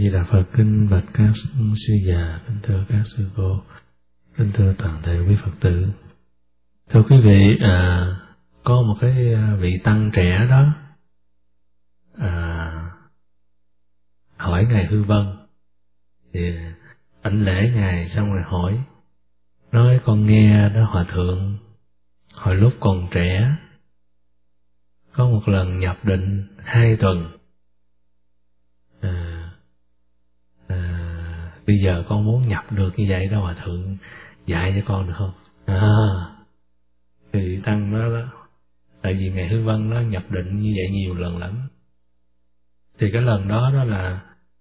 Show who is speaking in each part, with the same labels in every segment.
Speaker 1: Di Đà Phật. Kính bạch các sư già, kính thưa các sư cô, kính thưa toàn thể quý Phật tử. Thưa quý vị, có một cái vị tăng trẻ đó hỏi Ngài Hư Vân, thì ảnh lễ Ngài xong rồi hỏi, nói con nghe đó Hòa Thượng hồi lúc còn trẻ có một lần nhập định 2 tuần, bây giờ con muốn nhập được như vậy đó, Hòa Thượng dạy cho con được không? Thì tăng đó, tại vì Ngài Hư Vân nó nhập định như vậy nhiều lần lắm. Thì cái lần đó đó là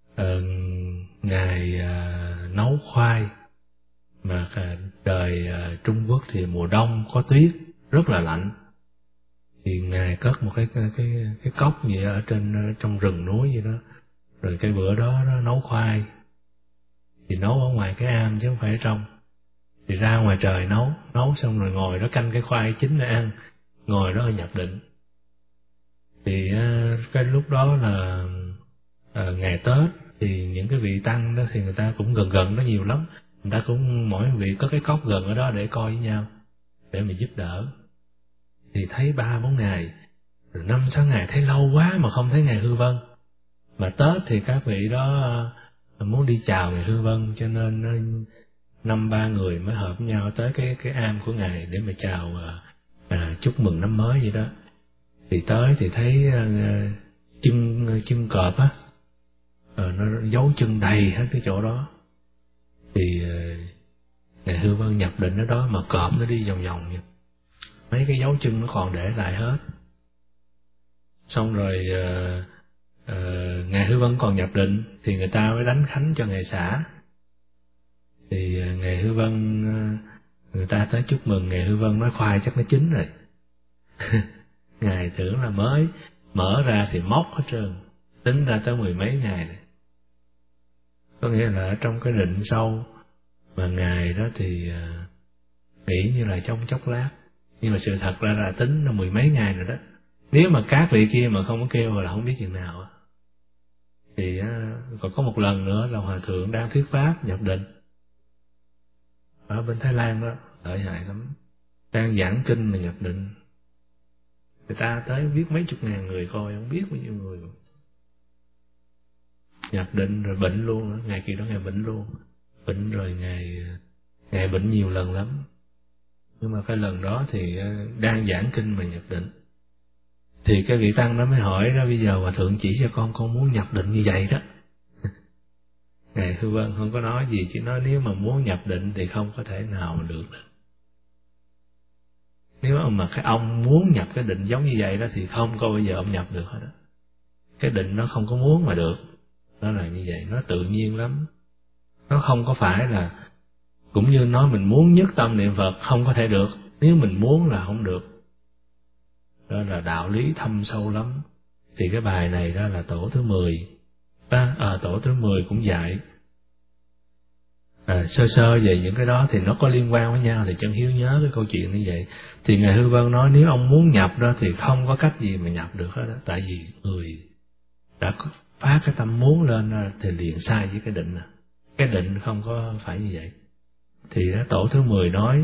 Speaker 1: Ngài nấu khoai, mà đời Trung Quốc thì mùa đông có tuyết rất là lạnh, thì Ngài cất một cái cốc gì ở trong rừng núi gì đó, rồi cái bữa đó nó nấu khoai, thì nấu ở ngoài cái am chứ không phải ở trong. Thì ra ngoài trời nấu xong rồi ngồi đó canh cái khoai chín để ăn, ngồi đó nhập định. Thì cái lúc đó là ngày Tết, thì những cái vị tăng đó thì người ta cũng gần đó nhiều lắm, người ta cũng mỗi vị có cái cốc gần ở đó để coi với nhau, để mà giúp đỡ. Thì thấy 3-4 ngày, rồi 5-6 ngày thấy lâu quá mà không thấy Ngài Hư Vân. Mà Tết thì các vị đó muốn đi chào Ngài Hư Vân, cho nên 5-3 người mới hợp với nhau tới cái am của Ngài để mà chào chúc mừng năm mới vậy đó. Thì tới thì thấy chân cọp á, nó dấu chân đầy hết cái chỗ đó. Thì Ngài Hư Vân nhập định ở đó, mà cọp nó đi vòng vòng vậy, mấy cái dấu chân nó còn để lại hết. Xong rồi Ngài Hư Vân còn nhập định, thì người ta mới đánh khánh cho Ngài xã. Thì Ngài Hư Vân, người ta tới chúc mừng Ngài Hư Vân, nói khoai chắc nó chín rồi. Ngài tưởng là mới mở ra thì móc hết trơn, tính ra tới 10 mấy ngày này. Có nghĩa là ở trong cái định sâu mà Ngài đó thì nghĩ như là trong chốc lát, nhưng mà sự thật ra là tính là 10 mấy ngày rồi đó. Nếu mà các vị kia mà không có kêu là không biết chừng nào. Thì còn có một lần nữa là Hòa Thượng đang thuyết pháp nhập định ở bên Thái Lan đó, lợi hại lắm, đang giảng kinh mà nhập định. Người ta tới biết mấy chục ngàn người coi, không biết bao nhiêu người nhập định rồi bệnh luôn đó. Ngày kỳ đó Ngài bệnh luôn, bệnh rồi Ngài bệnh nhiều lần lắm. Nhưng mà cái lần đó thì đang giảng kinh mà nhập định. Thì cái vị tăng đó mới hỏi đó, bây giờ Hòa Thượng chỉ cho con muốn nhập định như vậy đó. Ngài Hư Vân không có nói gì, chỉ nói nếu mà muốn nhập định thì không có thể nào mà được. Nếu mà cái ông muốn nhập cái định giống như vậy đó thì không có bao giờ ông nhập được hết đó. Cái định nó không có muốn mà được, nó là như vậy, nó tự nhiên lắm. Nó không có phải là, cũng như nói mình muốn nhất tâm niệm Phật không có thể được, nếu mình muốn là không được. Đó là đạo lý thâm sâu lắm. Thì cái bài này đó là tổ thứ 10. Tổ thứ 10 cũng dạy sơ về những cái đó, thì nó có liên quan với nhau. Thì Chân Hiếu nhớ cái câu chuyện như vậy. Thì Ngài Hư Vân nói nếu ông muốn nhập đó thì không có cách gì mà nhập được hết đó. Tại vì người đã phát cái tâm muốn lên thì liền sai với cái định. Cái định không có phải như vậy. Thì đó, tổ thứ 10 nói,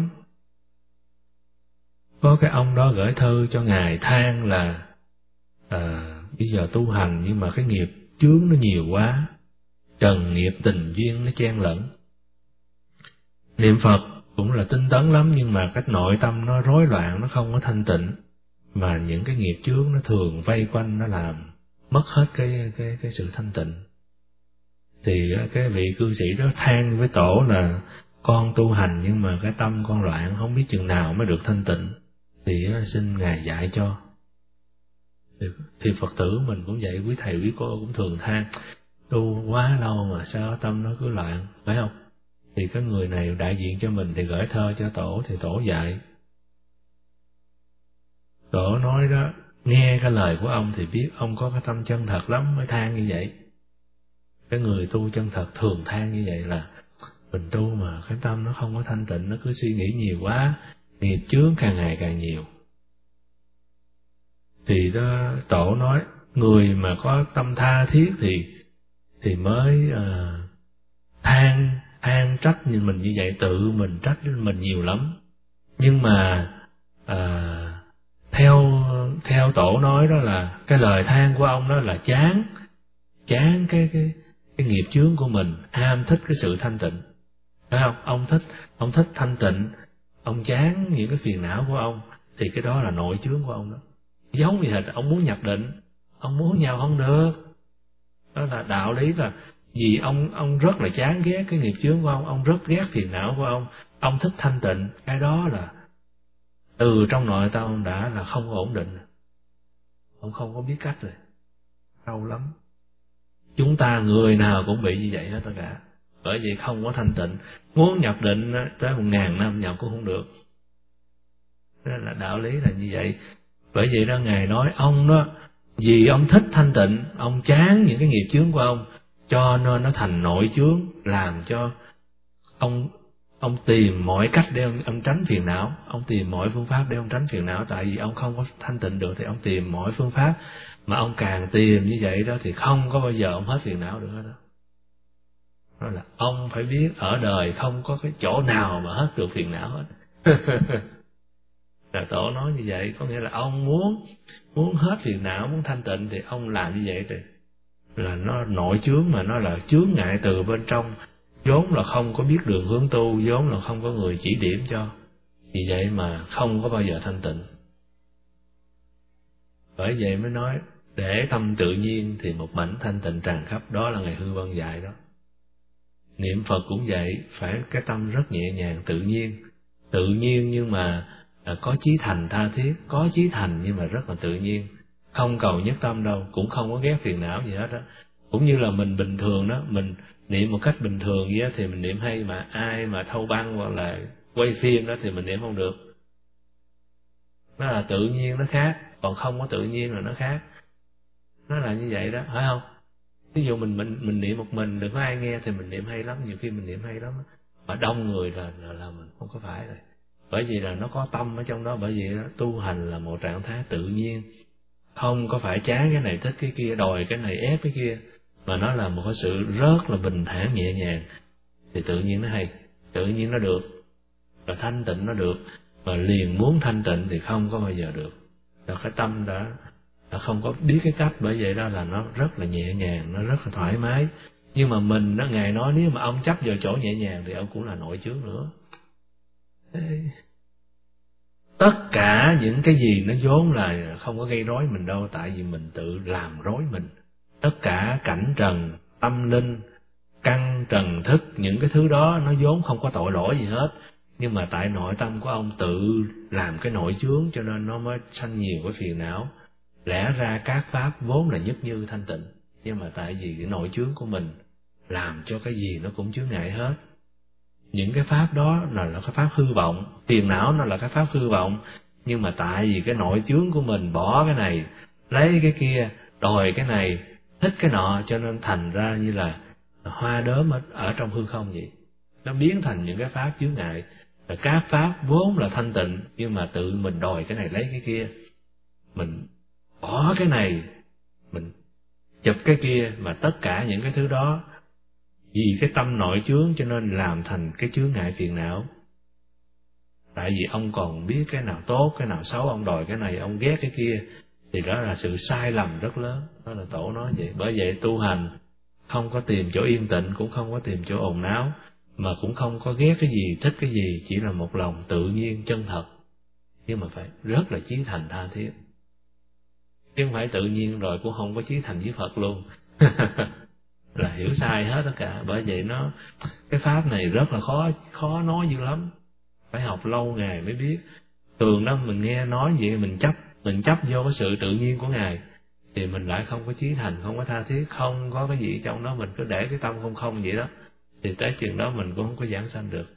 Speaker 1: có cái ông đó gửi thư cho Ngài than là bây giờ tu hành nhưng mà cái nghiệp chướng nó nhiều quá, trần nghiệp tình duyên nó chen lẫn. Niệm Phật cũng là tinh tấn lắm, nhưng mà cái nội tâm nó rối loạn, nó không có thanh tịnh, mà những cái nghiệp chướng nó thường vây quanh, nó làm mất hết cái sự thanh tịnh. Thì cái vị cư sĩ đó than với tổ là con tu hành nhưng mà cái tâm con loạn, không biết chừng nào mới được thanh tịnh, thì xin Ngài dạy cho. Thì Phật tử mình cũng vậy, quý thầy quý cô cũng thường than tu quá lâu mà sao tâm nó cứ loạn, phải không? Thì cái người này đại diện cho mình thì gửi thơ cho tổ, thì tổ dạy. Tổ nói đó, nghe cái lời của ông thì biết ông có cái tâm chân thật lắm mới than như vậy. Cái người tu chân thật thường than như vậy là mình tu mà cái tâm nó không có thanh tịnh, nó cứ suy nghĩ nhiều quá, nghiệp chướng càng ngày càng nhiều. Thì đó, tổ nói người mà có tâm tha thiết thì mới than trách mình như vậy, tự mình trách mình nhiều lắm. Nhưng mà theo tổ nói đó là cái lời than của ông đó là chán cái nghiệp chướng của mình, ham thích cái sự thanh tịnh, phải không? Ông thích thanh tịnh, ông chán những cái phiền não của ông, thì cái đó là nội chướng của ông đó. Giống như là ông muốn nhập định, ông muốn vào không được. Đó là đạo lý, là vì ông rất là chán ghét cái nghiệp chướng của ông rất ghét phiền não của ông thích thanh tịnh. Cái đó là từ trong nội tâm ông đã là không ổn định, ông không có biết cách rồi, đau lắm. Chúng ta người nào cũng bị như vậy hết tất cả, bởi vì không có thanh tịnh. Muốn nhập định tới 1000 năm nhập cũng không được. Đó là đạo lý là như vậy. Bởi vậy đó Ngài nói ông đó, vì ông thích thanh tịnh, ông chán những cái nghiệp chướng của ông, cho nên nó thành nội chướng, làm cho ông tìm mọi cách để ông tránh phiền não, ông tìm mọi phương pháp để ông tránh phiền não. Tại vì ông không có thanh tịnh được thì ông tìm mọi phương pháp, mà ông càng tìm như vậy đó thì không có bao giờ ông hết phiền não được hết đó. Đó là ông phải biết ở đời không có cái chỗ nào mà hết được phiền não hết. Là tổ nói như vậy, có nghĩa là ông muốn hết phiền não, muốn thanh tịnh thì ông làm như vậy, thì là nó nội chướng, mà nó là chướng ngại từ bên trong, vốn là không có biết đường hướng tu, vốn là không có người chỉ điểm cho, vì vậy mà không có bao giờ thanh tịnh. Bởi vậy mới nói để tâm tự nhiên thì một mảnh thanh tịnh tràn khắp, đó là Ngài Hư Vân dạy đó. Niệm Phật cũng vậy, phải cái tâm rất nhẹ nhàng, tự nhiên nhưng mà có chí thành tha thiết, có chí thành nhưng mà rất là tự nhiên, không cầu nhất tâm đâu, cũng không có ghét phiền não gì hết đó. Cũng như là mình bình thường đó, mình niệm một cách bình thường vậy thì mình niệm hay, mà ai mà thâu băng hoặc là quay phim đó thì mình niệm không được. Nó là tự nhiên nó khác, còn không có tự nhiên là nó khác. Nó là như vậy đó, phải không? Ví dụ mình niệm một mình, đừng có ai nghe thì mình niệm hay lắm, nhiều khi mình niệm hay lắm, mà đông người là mình không có phải rồi. Bởi vì là nó có tâm ở trong đó, bởi vì đó, tu hành là một trạng thái tự nhiên, không có phải chán cái này thích cái kia, đòi cái này ép cái kia, mà nó là một cái sự rất là bình thản nhẹ nhàng, thì tự nhiên nó hay, tự nhiên nó được, và thanh tịnh nó được. Mà liền muốn thanh tịnh thì không có bao giờ được, là cái tâm đã không có biết cái cách. Bởi vậy đó là nó rất là nhẹ nhàng, nó rất là thoải mái. Nhưng mà mình đó, Ngài nói nếu mà ông chấp vào chỗ nhẹ nhàng thì ông cũng là nội chướng nữa. Tất cả những cái gì nó vốn là không có gây rối mình đâu, tại vì mình tự làm rối mình. Tất cả cảnh trần, tâm linh, căn trần thức, những cái thứ đó nó vốn không có tội lỗi gì hết, nhưng mà tại nội tâm của ông tự làm cái nội chướng, cho nên nó mới sanh nhiều cái phiền não. Lẽ ra các pháp vốn là nhất như thanh tịnh, nhưng mà tại vì cái nội chướng của mình làm cho cái gì nó cũng chướng ngại hết. Những cái pháp đó là cái pháp hư vọng, phiền não nó là cái pháp hư vọng, nhưng mà tại vì cái nội chướng của mình bỏ cái này, lấy cái kia, đòi cái này, thích cái nọ, cho nên thành ra như là hoa đốm ở trong hư không vậy. Nó biến thành những cái pháp chướng ngại. Và các pháp vốn là thanh tịnh, nhưng mà tự mình đòi cái này lấy cái kia, mình bỏ cái này, mình chụp cái kia, mà tất cả những cái thứ đó vì cái tâm nội chướng cho nên làm thành cái chướng ngại phiền não. Tại vì ông còn biết cái nào tốt, cái nào xấu, ông đòi cái này, ông ghét cái kia, thì đó là sự sai lầm rất lớn. Đó là tổ nói vậy. Bởi vậy tu hành không có tìm chỗ yên tĩnh, cũng không có tìm chỗ ồn náo, mà cũng không có ghét cái gì, thích cái gì, chỉ là một lòng tự nhiên, chân thật. Nhưng mà phải rất là chí thành tha thiết. Chứ không phải tự nhiên rồi cũng không có chí thành với Phật luôn. Là hiểu sai hết tất cả. Bởi vậy cái pháp này rất là khó nói dữ lắm, phải học lâu ngày mới biết. Thường đó mình nghe nói vậy mình chấp vô cái sự tự nhiên của Ngài, thì mình lại không có chí thành, không có tha thiết, không có cái gì trong đó, mình cứ để cái tâm không vậy đó, thì tới chừng đó mình cũng không có giảng sanh được.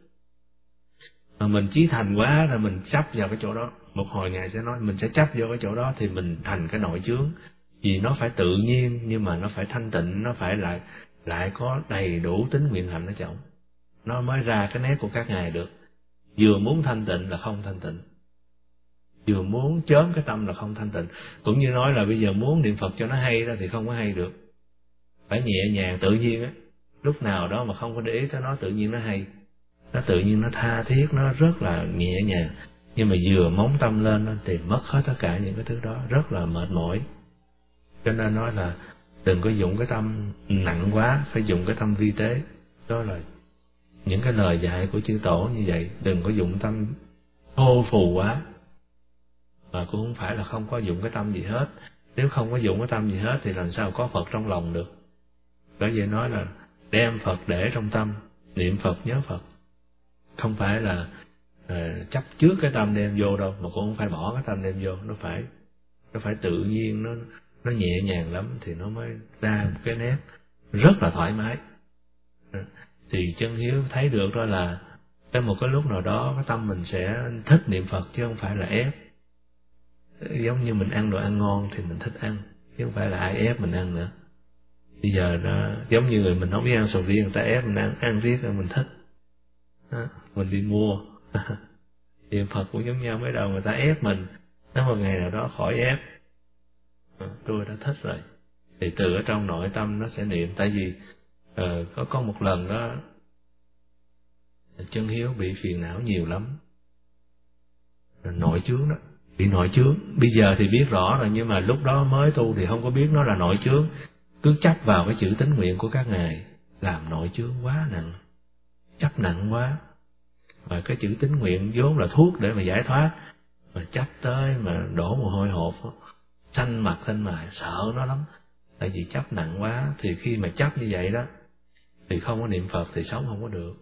Speaker 1: Mà mình chí thành quá là mình chấp vào cái chỗ đó, một hồi Ngài sẽ nói mình sẽ chấp vô cái chỗ đó thì mình thành cái nội chướng. Vì nó phải tự nhiên, nhưng mà nó phải thanh tịnh, nó phải lại có đầy đủ tính nguyện hạnh ở trong, nó mới ra cái nét của các Ngài được. Vừa muốn thanh tịnh là không thanh tịnh, vừa muốn chớm cái tâm là không thanh tịnh. Cũng như nói là bây giờ muốn niệm Phật cho nó hay đó thì không có hay được. phải nhẹ nhàng tự nhiên á, lúc nào đó mà không có để ý tới nó tự nhiên nó hay, nó tự nhiên nó tha thiết, nó rất là nhẹ nhàng. Nhưng mà vừa móng tâm lên thì mất hết tất cả những cái thứ đó, rất là mệt mỏi. Cho nên nói là đừng có dụng cái tâm nặng quá, phải dùng cái tâm vi tế. Đó là những cái lời dạy của chư tổ như vậy. Đừng có dụng tâm thô phù quá, mà cũng không phải là không có dụng cái tâm gì hết. Nếu không có dụng cái tâm gì hết thì làm sao có Phật trong lòng được. Bởi vậy nói là đem Phật để trong tâm, niệm Phật nhớ Phật. Không phải là chấp trước cái tâm đem vô đâu, mà cũng không phải bỏ cái tâm đem vô. Nó phải tự nhiên, nó nhẹ nhàng lắm thì nó mới ra một cái nét rất là thoải mái. Thì chân hiếu thấy được đó là tới một cái lúc nào đó cái tâm mình sẽ thích niệm Phật, chứ không phải là ép. Giống như mình ăn đồ ăn ngon thì mình thích ăn, chứ không phải là ai ép mình ăn nữa. Bây giờ nó giống như người mình không biết ăn sầu riêng, người ta ép mình ăn riết rồi mình thích, mình đi mua. Niệm Phật cũng giống nhau, mấy đầu người ta ép mình, nếu một ngày nào đó khỏi ép, tôi đã thích rồi, thì từ ở trong nội tâm nó sẽ niệm. Tại vì có một lần đó chân hiếu bị phiền não nhiều lắm, nội chướng đó, bị nội chướng. Bây giờ thì biết rõ rồi, nhưng mà lúc đó mới tu thì không có biết nó là nội chướng, cứ chấp vào cái chữ tín nguyện của các ngài, làm nội chướng quá nặng, chấp nặng quá. Và cái chữ tín nguyện vốn là thuốc để mà giải thoát, mà chấp tới mà đổ mồ hôi hột, xanh mặt xanh mày, sợ nó lắm. Tại vì chấp nặng quá, thì khi mà chấp như vậy đó thì không có niệm Phật thì sống không có được.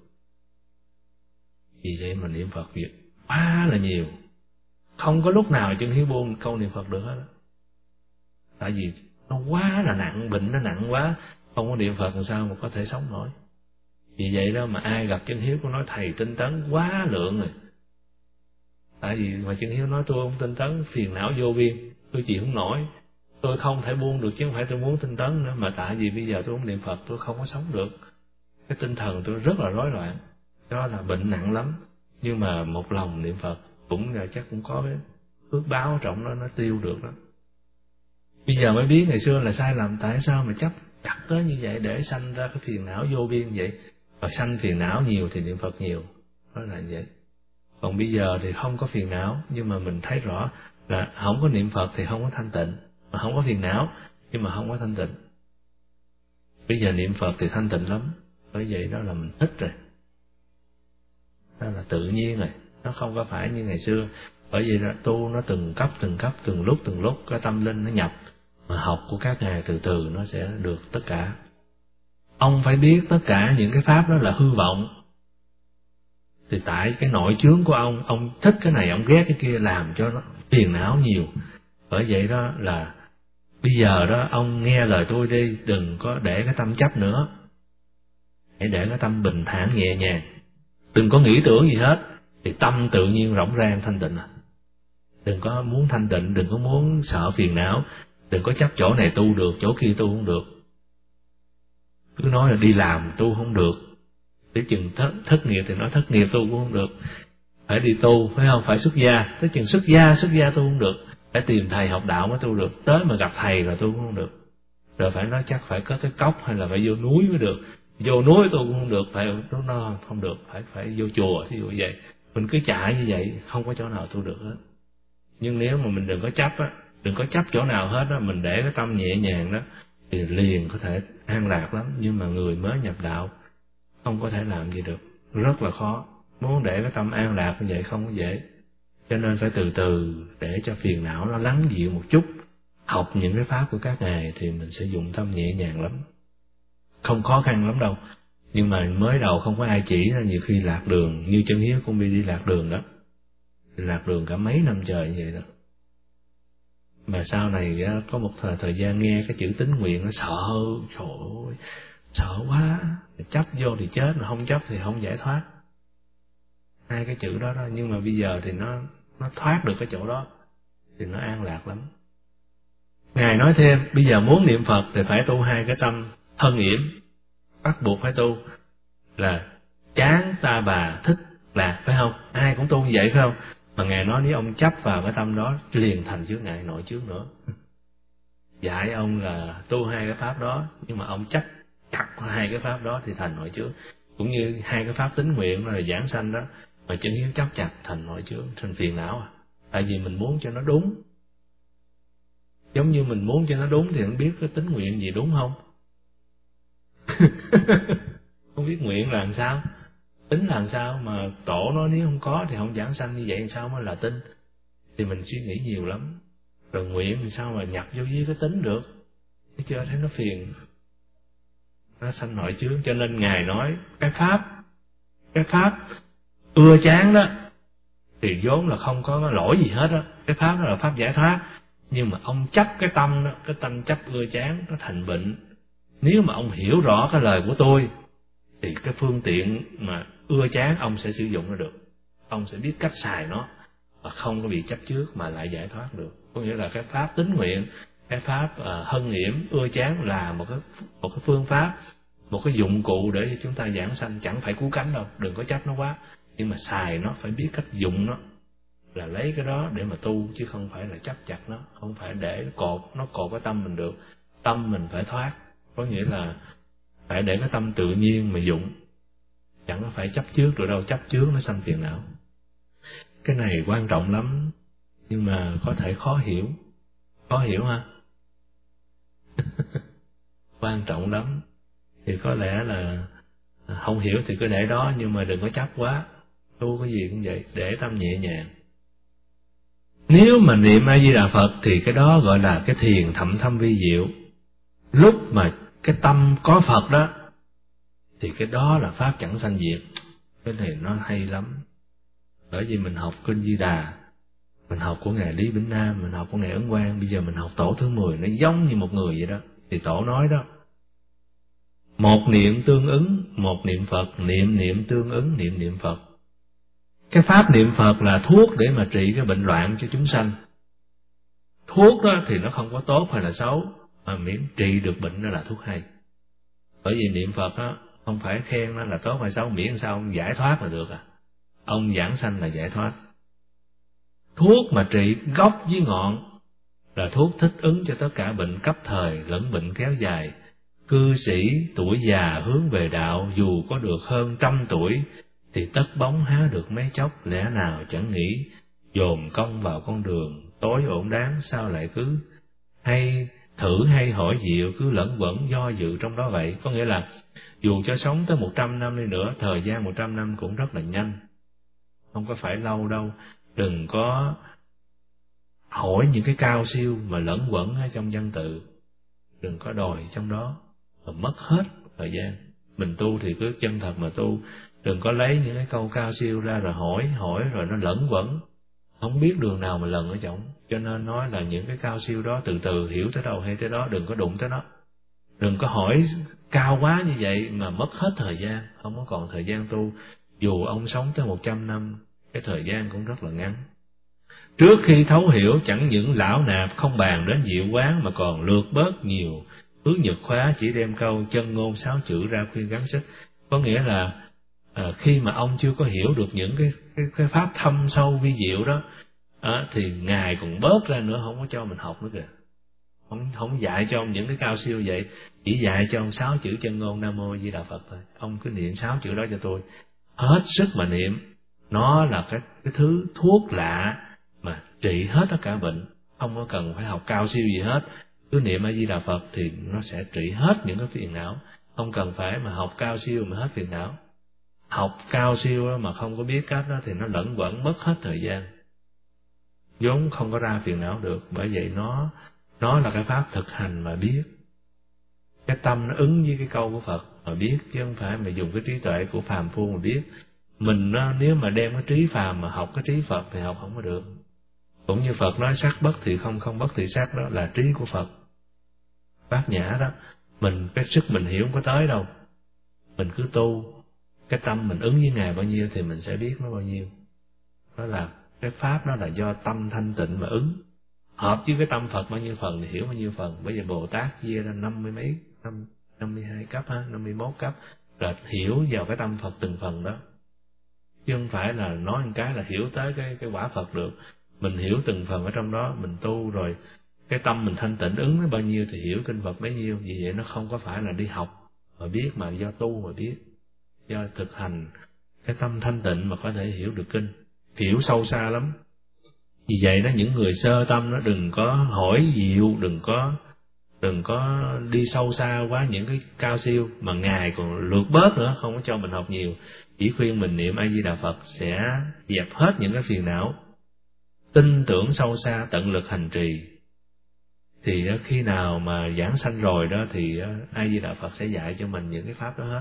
Speaker 1: Vì vậy mà niệm Phật việc quá là nhiều, không có lúc nào chân hiếu buông câu niệm Phật được hết. Tại vì nó quá là nặng, bệnh nó nặng quá, không có niệm Phật làm sao mà có thể sống nổi. Vì vậy đó mà ai gặp chân hiếu cũng nói thầy tinh tấn quá lượng rồi. Tại vì mà chân hiếu nói tôi không tinh tấn, phiền não vô biên, tôi chịu không nổi, tôi không thể buông được, chứ không phải tôi muốn tinh tấn nữa, mà tại vì bây giờ tôi không niệm Phật tôi không có sống được. Cái tinh thần tôi rất là rối loạn, đó là bệnh nặng lắm. Nhưng mà một lòng niệm Phật cũng là chắc cũng có cái phước báo trọng đó, nó tiêu được đó. Bây giờ mới biết ngày xưa là sai lầm, tại sao mà chấp chặt tới như vậy để sanh ra cái phiền não vô biên vậy. Và sanh phiền não nhiều thì niệm Phật nhiều, đó là vậy. Còn bây giờ thì không có phiền não, nhưng mà mình thấy rõ là không có niệm Phật thì không có thanh tịnh, mà không có phiền não nhưng mà không có thanh tịnh. Bây giờ niệm Phật thì thanh tịnh lắm, bởi vậy đó là mình thích rồi, đó là tự nhiên rồi, nó không có phải như ngày xưa. Bởi vậy là tu nó từng cấp, từng lúc cái tâm linh nó nhập, mà học của các ngài từ từ nó sẽ được tất cả. Ông phải biết tất cả những cái pháp đó là hư vọng. Thì tại cái nội chướng của ông thích cái này, ông ghét cái kia, làm cho nó phiền não nhiều. Bởi vậy đó là bây giờ đó ông nghe lời tôi đi, đừng có để cái tâm chấp nữa. Hãy để cái tâm bình thản nhẹ nhàng, đừng có nghĩ tưởng gì hết, thì tâm tự nhiên rỗng rang thanh tịnh. Đừng có muốn thanh tịnh, đừng có muốn sợ phiền não, đừng có chấp chỗ này tu được, chỗ kia tu không được. Cứ nói là đi làm tu không được, tới chừng thất nghiệp thì nói thất nghiệp tu cũng không được. Phải đi tu, phải không? Phải xuất gia, tới chừng xuất gia tu không được. Phải tìm thầy học đạo mới tu được, tới mà gặp thầy rồi tu cũng không được. Rồi phải nói chắc phải có cái cốc hay là phải vô núi mới được. Vô núi tu cũng không được, phải nó không được, phải vô chùa, thí dụ vậy. Mình cứ chạy như vậy, không có chỗ nào tu được hết. Nhưng nếu mà mình đừng có chấp á, đừng có chấp chỗ nào hết á, mình để cái tâm nhẹ nhàng đó, thì liền có thể an lạc lắm. Nhưng mà người mới nhập đạo không có thể làm gì được, rất là khó. Muốn để cái tâm an lạc như vậy không có dễ. Cho nên phải từ từ để cho phiền não nó lắng dịu một chút. Học những cái pháp của các ngài thì mình sẽ dùng tâm nhẹ nhàng lắm, không khó khăn lắm đâu. Nhưng mà mới đầu không có ai chỉ, nhiều khi lạc đường. Như chân hiếu cũng bị đi lạc đường đó, lạc đường cả mấy năm trời như vậy đó. Mà sau này có một thời gian nghe cái chữ tín nguyện nó sợ, trời ơi, sợ quá, chấp vô thì chết, mà không chấp thì không giải thoát. Hai cái chữ đó đó, nhưng mà bây giờ thì nó thoát được cái chỗ đó, thì nó an lạc lắm. Ngài nói thêm, bây giờ muốn niệm Phật thì phải tu hai cái tâm thân yểm, bắt buộc phải tu, là chán ta bà thích lạc, phải không? Ai cũng tu như vậy phải không? Mà Ngài nói nếu ông chấp vào cái tâm đó liền thành chướng ngại nội chướng nữa. dạy ông là tu hai cái pháp đó, nhưng mà ông chấp chặt hai cái pháp đó thì thành nội chướng. Cũng như hai cái pháp tín nguyện là giảng sanh đó, mà chân hiếu chấp chặt thành nội chướng, thành phiền não. Tại vì mình muốn cho nó đúng. Giống như mình muốn cho nó đúng thì không biết cái tín nguyện gì đúng không? Không biết nguyện là làm sao, tính là làm sao, mà tổ nói nếu không có thì không giảng sanh, như vậy làm sao mới là tin. Thì mình suy nghĩ nhiều lắm. Rồi nguyện thì sao mà nhập vô với cái tính được, thấy chưa, thấy nó phiền, nó sanh nội chướng. Cho nên Ngài nói cái pháp ưa chán đó thì vốn là không có cái lỗi gì hết á, cái pháp đó là pháp giải thoát. Nhưng mà ông chấp cái tâm đó, cái tâm chấp ưa chán nó thành bệnh. Nếu mà ông hiểu rõ cái lời của tôi thì cái phương tiện mà ưa chán ông sẽ sử dụng nó được, ông sẽ biết cách xài nó và không có bị chấp trước mà lại giải thoát được. Có nghĩa là cái pháp tín nguyện, cái pháp hân yểm ưa chán là một cái phương pháp, một cái dụng cụ để cho chúng ta giảng sanh, chẳng phải cứu cánh đâu, đừng có chấp nó quá, nhưng mà xài nó phải biết cách dụng nó, là lấy cái đó để mà tu, chứ không phải là chấp chặt nó, không phải để nó cột cái tâm mình được. Tâm mình phải thoát, có nghĩa là phải để cái tâm tự nhiên mà dụng, chẳng có phải chấp trước được đâu, chấp trước nó sanh phiền não. Cái này quan trọng lắm, nhưng mà có thể khó hiểu ha. Quan trọng lắm, thì có lẽ là không hiểu thì cứ để đó, nhưng mà đừng có chấp quá. Tu cái gì cũng vậy, để tâm nhẹ nhàng. Nếu mà niệm A Di Đà Phật thì cái đó gọi là cái thiền thậm thâm vi diệu. Lúc mà cái tâm có Phật đó thì cái đó là pháp chẳng sanh diệt. Cái này nó hay lắm. Bởi vì mình học kinh Di Đà, mình học của Ngài Lý Bỉnh Nam, mình học của Ngài Ấn Quang, bây giờ mình học tổ thứ 10, nó giống như một người vậy đó. Thì tổ nói đó, một niệm tương ứng, một niệm Phật, niệm tương ứng, niệm Phật. Cái pháp niệm Phật là thuốc để mà trị cái bệnh loạn cho chúng sanh. Thuốc đó thì nó không có tốt hay là xấu, mà miễn trị được bệnh đó là thuốc hay. Bởi vì niệm Phật đó không phải khen nó là tốt hay xấu, miễn sao ông giải thoát là được à. Ông giảng sanh là giải thoát. Thuốc mà trị gốc với ngọn là thuốc thích ứng cho tất cả bệnh cấp thời lẫn bệnh kéo dài. Cư sĩ tuổi già hướng về đạo, dù có được hơn 100 tuổi thì tất bóng há được mấy chốc, lẽ nào chẳng nghĩ dồn công vào con đường tối ổn đáng, sao lại cứ hay thử hay hỏi diệu, cứ lẫn quẩn do dự trong đó vậy. Có nghĩa là dù cho sống tới 100 năm đi nữa, thời gian 100 năm cũng rất là nhanh, không có phải lâu đâu. Đừng có hỏi những cái cao siêu mà lẫn quẩn ở trong văn tự, đừng có đòi trong đó mà mất hết thời gian. Mình tu thì cứ chân thật mà tu, đừng có lấy những cái câu cao siêu ra rồi hỏi rồi nó lẫn quẩn, không biết đường nào mà lần ở trong. Cho nên nói là những cái cao siêu đó từ từ hiểu tới đâu hay tới đó, đừng có đụng tới nó. Đừng có hỏi cao quá như vậy mà mất hết thời gian, không có còn thời gian tu. Dù ông sống tới 100 năm, cái thời gian cũng rất là ngắn. Trước khi thấu hiểu, chẳng những lão nạp không bàn đến diệu quán, mà còn lược bớt nhiều hướng nhật khóa, chỉ đem câu chân ngôn 6 chữ ra khuyên gắng sức. Có nghĩa là khi mà ông chưa có hiểu được những cái pháp thâm sâu vi diệu đó, thì Ngài còn bớt ra nữa, không có cho mình học nữa kìa. Không dạy cho ông những cái cao siêu vậy, chỉ dạy cho ông 6 chữ chân ngôn Nam Mô Di Đà Phật thôi. Ông cứ niệm 6 chữ đó cho tôi, hết sức mà niệm. Nó là cái thứ thuốc lạ mà trị hết tất cả bệnh, không có cần phải học cao siêu gì hết. Cứ niệm A Di Đà Phật thì nó sẽ trị hết những cái phiền não, không cần phải mà học cao siêu mà hết phiền não. Học cao siêu đó mà không có biết cách đó thì nó lẫn quẩn mất hết thời gian, vốn không có ra phiền não được. Bởi vậy nó là cái pháp thực hành mà biết. Cái tâm nó ứng với cái câu của Phật mà biết, chứ không phải mà dùng cái trí tuệ của phàm phu mà biết. Mình nếu mà đem cái trí phàm mà học cái trí Phật thì học không có được. Cũng như Phật nói sắc bất thì không, không bất thì sắc, đó là trí của Phật. Bát nhã đó, mình cái sức mình hiểu không có tới đâu. Mình cứ tu, cái tâm mình ứng với Ngài bao nhiêu thì mình sẽ biết nó bao nhiêu. Đó là cái pháp đó là do tâm thanh tịnh mà ứng. Hợp với cái tâm Phật bao nhiêu phần thì hiểu bao nhiêu phần. Bây giờ Bồ Tát chia ra 50 mấy, 52 cấp ha, 51 cấp, là hiểu vào cái tâm Phật từng phần đó. Chứ không phải là nói một cái là hiểu tới cái quả Phật được. Mình hiểu từng phần ở trong đó, mình tu rồi cái tâm mình thanh tịnh ứng nó bao nhiêu thì hiểu kinh Phật bấy nhiêu. Vì vậy nó không có phải là đi học mà biết, mà do tu mà biết, do thực hành cái tâm thanh tịnh mà có thể hiểu được kinh, hiểu sâu xa lắm. Vì vậy đó, những người sơ tâm nó đừng có hỏi diệu, đừng có đi sâu xa quá những cái cao siêu, mà Ngài còn lược bớt nữa, không có cho mình học nhiều, chỉ khuyên mình niệm A Di Đà Phật sẽ dẹp hết những cái phiền não, tin tưởng sâu xa, tận lực hành trì. Thì khi nào mà giảng sanh rồi đó thì A Di Đà Phật sẽ dạy cho mình những cái pháp đó hết.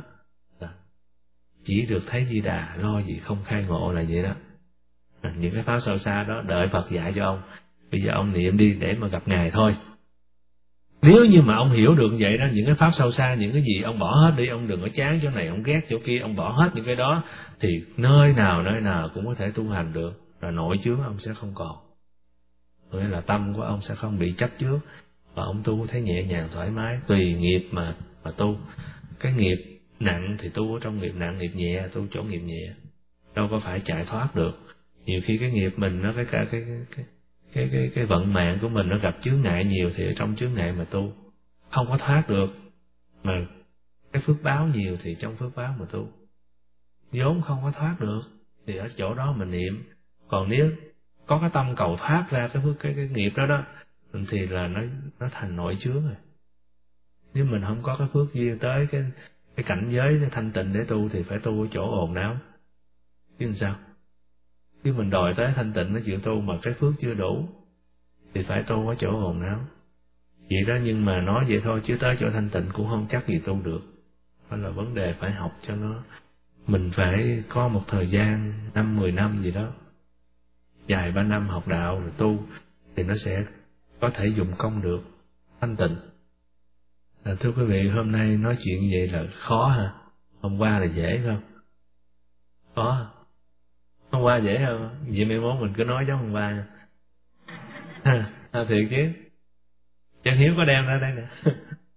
Speaker 1: Chỉ được thấy Di Đà, lo gì không khai ngộ là vậy đó. Những cái pháp sâu xa đó đợi Phật dạy cho ông. Bây giờ ông niệm đi để mà gặp Ngài thôi. Nếu như mà ông hiểu được vậy đó, những cái pháp sâu xa, những cái gì ông bỏ hết đi, ông đừng có chán chỗ này, ông ghét chỗ kia, ông bỏ hết những cái đó, thì nơi nào cũng có thể tu hành được, là nội chướng ông sẽ không còn. Nghĩa là tâm của ông sẽ không bị chấp trước, và ông tu thấy nhẹ nhàng thoải mái, tùy nghiệp mà tu. Cái nghiệp nặng thì tu ở trong nghiệp nặng, nghiệp nhẹ tu chỗ nghiệp nhẹ, đâu có phải chạy thoát được. Nhiều khi cái nghiệp mình nó cái vận mạng của mình nó gặp chướng ngại nhiều, thì ở trong chướng ngại mà tu không có thoát được. Mà cái phước báo nhiều thì trong phước báo mà tu, vốn không có thoát được thì ở chỗ đó mình niệm. Còn nếu có cái tâm cầu thoát ra cái nghiệp đó đó, thì là nó thành nội chướng rồi. Nếu mình không có cái phước duyên tới cái cảnh giới thanh tịnh để tu thì phải tu ở chỗ ồn ào, chứ làm sao? Chứ mình đòi tới thanh tịnh nó chịu tu mà cái phước chưa đủ thì phải tu ở chỗ ồn ào. Vậy đó, nhưng mà nói vậy thôi chứ tới chỗ thanh tịnh cũng không chắc gì tu được. Đó là vấn đề phải học cho nó. Mình phải có một thời gian 5-10 năm gì đó, vài 3 năm học đạo rồi tu, thì nó sẽ có thể dụng công được thanh tịnh. Thưa quý vị, hôm nay nói chuyện như vậy là khó hả? Hôm qua là dễ không? Khó. Hôm qua dễ không? Vậy mai mốt mình cứ nói giống hôm qua nha. Thiệt chứ. Chân Hiếu có đem ra đây nè.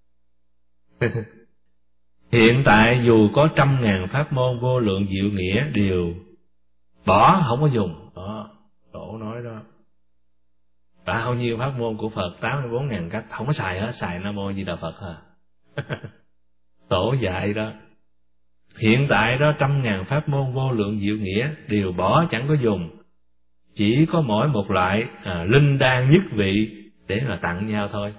Speaker 1: Hiện tại dù có 100.000 pháp môn vô lượng diệu nghĩa đều bỏ, không có dùng. Đó, Tổ nói đó. Bao nhiêu pháp môn của Phật, 84.000 cách, không có xài hết, xài Nam Mô Di Đà Phật hả? Tổ dạy đó. Hiện tại đó 100.000 pháp môn vô lượng diệu nghĩa đều bỏ, chẳng có dùng. Chỉ có mỗi một loại linh đan nhất vị để mà tặng nhau thôi.